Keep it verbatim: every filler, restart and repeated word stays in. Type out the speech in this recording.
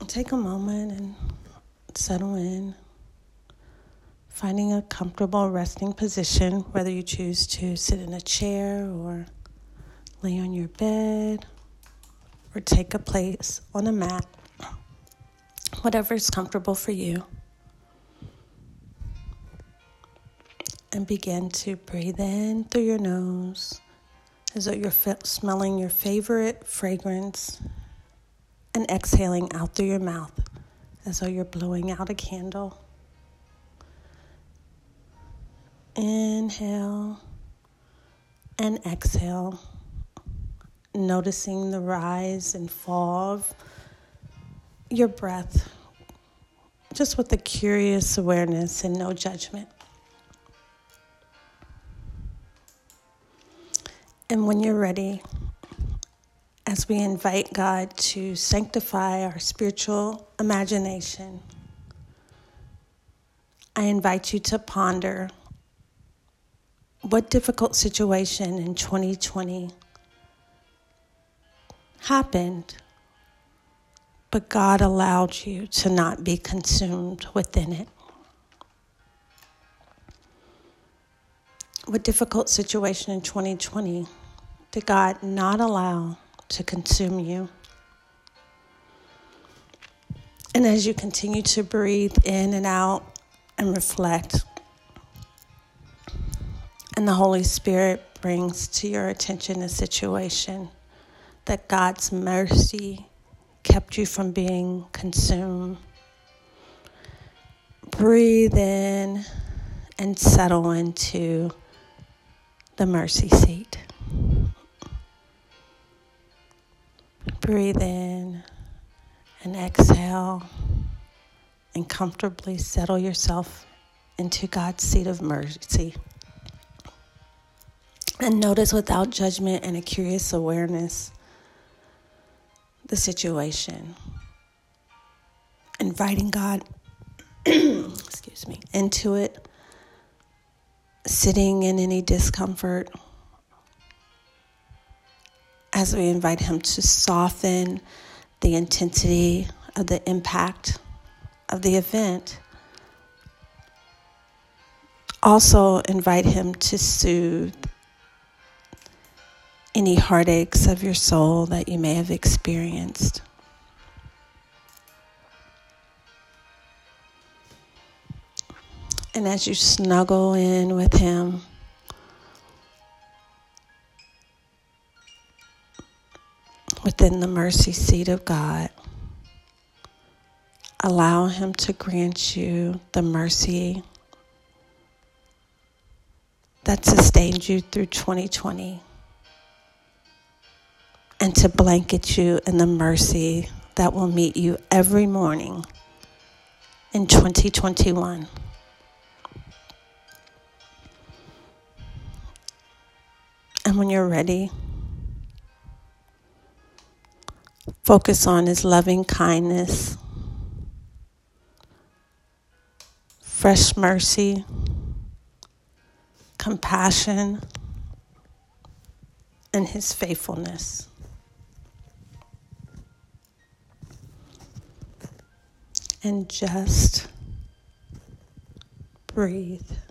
take a moment and settle in, finding a comfortable resting position, whether you choose to sit in a chair or lay on your bed or take a place on a mat, whatever is comfortable for you. And begin to breathe in through your nose as though you're f- smelling your favorite fragrance, and exhaling out through your mouth as though you're blowing out a candle. Inhale and exhale, noticing the rise and fall of your breath, just with a curious awareness and no judgment. And when you're ready, as we invite God to sanctify our spiritual imagination, I invite you to ponder what difficult situation in twenty twenty happened, but God allowed you to not be consumed within it. What difficult situation in twenty twenty did God not allow to consume you? And as you continue to breathe in and out and reflect, and the Holy Spirit brings to your attention a situation that God's mercy kept you from being consumed, breathe in and settle into the mercy seat. Breathe in and exhale and comfortably settle yourself into God's seat of mercy. And notice without judgment and a curious awareness the situation. Inviting God excuse me, into it, sitting in any discomfort, as we invite him to soften the intensity of the impact of the event. Also invite him to soothe any heartaches of your soul that you may have experienced. And as you snuggle in with him, within the mercy seat of God, allow him to grant you the mercy that sustained you through twenty twenty, and to blanket you in the mercy that will meet you every morning in twenty twenty-one. And when you're ready, focus on his loving kindness, fresh mercy, compassion, and his faithfulness. And just breathe.